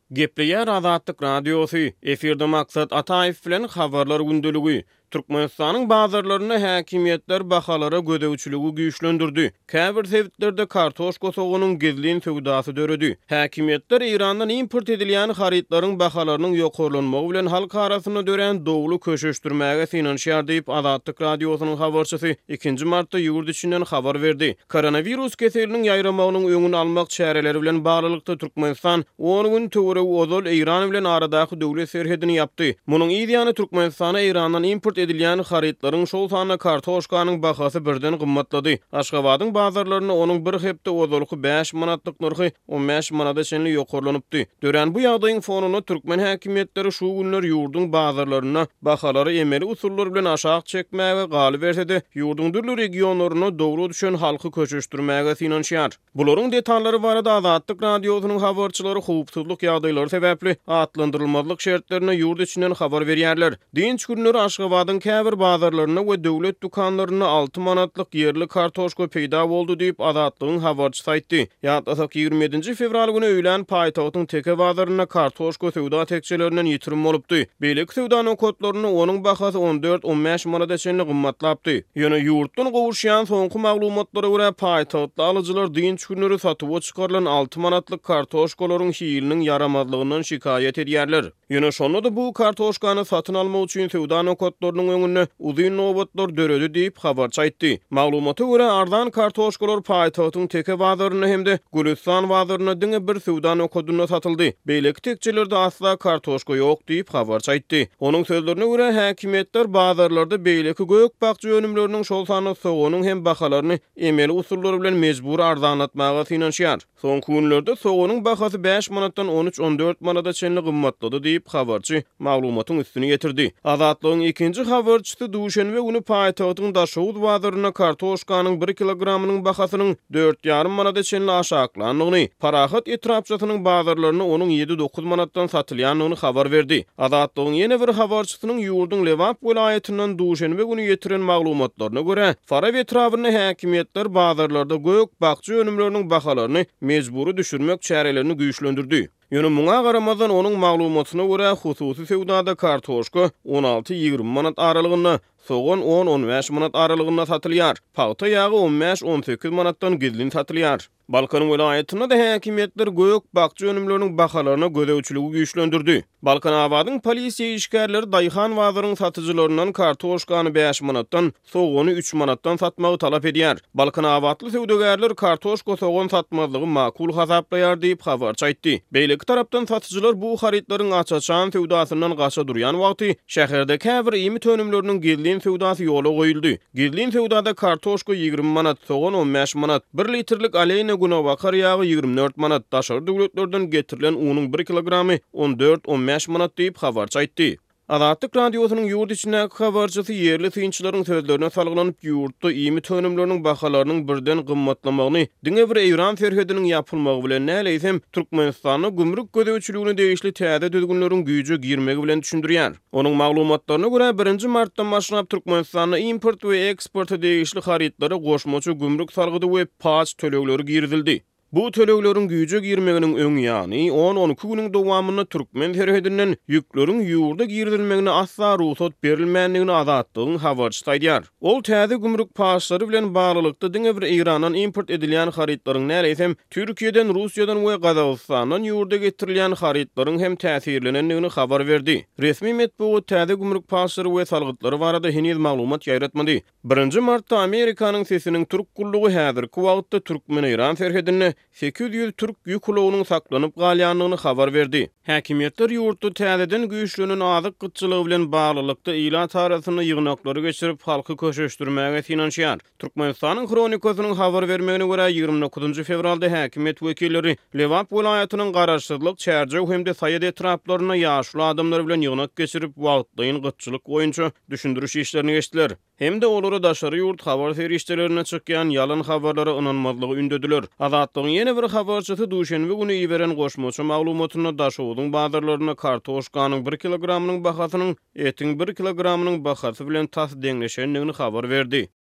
Gepleýär Azatlyk radiosu, efirde maksat Ataýew bilen habarlar gündüligi. Türkmenistanyň bazarlaryna häkimiýetler bahalara gödäwçiligi güýçlendirdi. Käbir sewitlerde kartoşka soğunyň gezlin söwdasy döredi. Häkimiýetler Irandan import edilýän haritlaryň bahalarynyň ýokarlanmagy bilen halk arasynda dören dowlu köşeşdirmäge finansiýar diýip Azatlyk radiosynyň habarçysy 2 martda ýurt içinden habar berdi. Koronavirus keseliniň ýaýramagynyň öňüni almak çäreleri bilen baglykda Türkmenistan 10 gün töwre ozal Iran bilen aradaky döwlet serhedini ýapdy. Munyň ýa-da Türkmenistana Irandan import edilýän haritlaryň şol sanyna kartoşkanyň bahasy birden gymmatlady. Aşgabatyň bazarlaryna onuň bir hepde ozalky 5 manatlyk narhy 15 manata çenli ýokarlanypdy. Dören bu ýagdaýyň fonuny türkmen häkimiýetleri şu günler ýurdun bazarlaryna bahalary emeli usullar bilen aşağı çekmäge galy bersede, ýurdun dürli regionlaryna dowru düşen halky köçeşdirmäge finansiýar. Bularyň detallary barada Azatlyk radiosynyň habarçylary howpsuzlyk ýagdaýlary sebäpli atlandyrylmazlyk şertlerine ýurt içinden habar berýärler. Dinç günleri Aşgabatyň käbir bazarlaryna we döwlet dukanlaryna 6 manatlyk yerli kartoşka peýda boldy diýip Azatlygyň habarçysy aýtdy. Ýa-da 27 fevral güni öýlen paýtagtyň teke bazaryna kartoşka söwda tekçelerinden ýitirim bolupdy. Beýlik söwdanyň kodlaryny onuň bahasy 14-15 manata çenli gymmatlapdy. Ýöne ýurtdan gowuşýan soňky maglumatlara görä paýtagtly alyjylar dinç günleri satyp çykarylan 6 manatlyk kartoşkalaryň hiýiliniň yaramazlygyndan şikaýet edýärler. Ýöne şonda da bu kartoşkany satyn almak üçin söwdanyň kodlarynyň öňüne uzun nowbatlar döredi diýip habarçy aýtdy. Maglumata görä ardan kartoşkalar paýtagtyň teke bazaryna hemde Gülistan bazaryna diňe bir söwdanyň kodyna satyldy. Beýleki tekçelerde asla kartoşka ýok diýip habarçy aýtdy. Onuň sözlerine görä häkimiýetler bazarlarda beýleki gök bakçy önümleriniň şol sanyny soğunyň hem bahalaryny emeli usullary bilen mejbur arzanlatmaga finansiýar. Soňky günlerde soğunyň bahasy 5 manatdan 13-14 manata çenli gymmatlady diýip habarçy maglumatyň üstüne getirdi. Azatlygyň ikinji habarçysy duşenbe güni paýtagtyň Daşowut bazaryna kartoşkanyň 1 kilogramynyň bahasynyň 4,5 manata çenli aşaklandygyny, Parahat etrapçasynyň bazarlaryna onuň 7-9 manatdan satylýanyny habar berdi. Azatlygyň ýene bir habarçysynyň ýurdun Lewap welaýatynyň duşenbe güni getiren maglumatlaryna görä, Faraw etrawyny häkimiýetler bazarlarda gök bakçy önümleriniň bahalaryny mejburi düşürmek çärelerini güýçlendirdi. Ýöne muňa garamazdan onuň maglumatyna görä hususy söwdada kartoşka 16-20 manat aralygynda, soğan 10-15 manat aralygynda satylýar. Paýta ýagy 15-18 manatdan gizlin satylýar. Balkan welaýatyna da häkimiýetler gök bakçy önümleriniň bahalaryna gödäwçiligi güýçlendirdi. Balkan abadyň polisiýa işgärleri Daýhan bazarynyň satyjylaryndan kartoşkany 5 manatdan, soğany 3 manatdan satmagy talap edýär. Balkan abadly söwdegärler kartoşka soğan satmazlygy makul hasaplaýar diýip habarçy aýtdy. Beýleki tarapdan satyjylar bu haritlaryň açaçan söwdasyndan gaça durýan wagty şäherde käbir ýemy önümleriniň gizlin söwdasy ýola goýuldy. Gizlin söwdada kartoşka 20 manat, soğan 15 manat, 1 litrlik aleyna güne bakar ýagy 24 manat, daşary döwletlerden getirilen unyň 1 kilogramy 14-15 manat diýip habarçy aýtdy. Azatlyk radiosynyň ýurt içindäki habarçysy yerli synçylaryň sözlerine salgylanyp ýurtda ýemy tönümleriniň bahalarynyň birden gymmatlamagyny, diňe bir Iran serhediniň ýapylmagy bilen näleýsem Türkmenistanyň gümrük gödäwçiligine degişli täze düzgünleriň güýje girmegi bilen düşündirýär. Onuň maglumatlaryna görä 1 martdan başlap Türkmenistanyň import we eksport degişli haritlary goşmaçy gümrük salgydy we paç tölegleri girdildi. Bu tölegleriň güýje girmeginiň öňi ýany 10-12 güniň dowamyny türkmen serhedinden ýüklerin ýurda girdilmegine asla ruhsat berilmänligini Azatlygyň habarçysy aýdýar. Ol täze gümrük paçlary bilen baglykda diňe bir Irandan import edilýän haritlaryň näleýsem Türkiýeden, Russiýadan we Gazagstandan ýurda getirilýän haritlaryň hem täsirlenenligini habar berdi. Resmi metbuat täze gümrük paçlary we salgytlary barada heniz maglumat ýaýratmady. 1 martda Amerikanyň sesiniň türk gullugy häzirki wagtda Türkmen-Iran serhedine 800 türk ýük ulogynyň saklanyp galýanlygyny habar berdi. Häkimiýetler ýurtda täzeden güýçlenen azyk gytçylygy bilen baglykda ila tarasyny ýygnaklary geçirip halky köşeşdirmäge finansiýar. Türkmenistanyň kronikasynyň habar bermegine görä 29 fevralda häkimiýet wekilleri Lewap welaýatynyň garaşsyzlyk çärjew hemde saýat etraplaryna ýaşly adamlar bilen ýygnak geçirip wagtlaýyn gytçylyk boýunça düşündiriş işlerini geçdiler. Hem de olary daşary ýurt habar ferişdelerine çykýan ýalan habarlara inanmazlygy ündediler. Azatlygyň ýene bir habarçysy duşenbe güni ýiberen goşmaçy maglumatyna Daşowutyň bazarlaryna kartoşkanyň 1 kilogramynyň bahasynyň etiň 1 kilogramynyň bahasy bilen tas deňleşenligini habar berdi.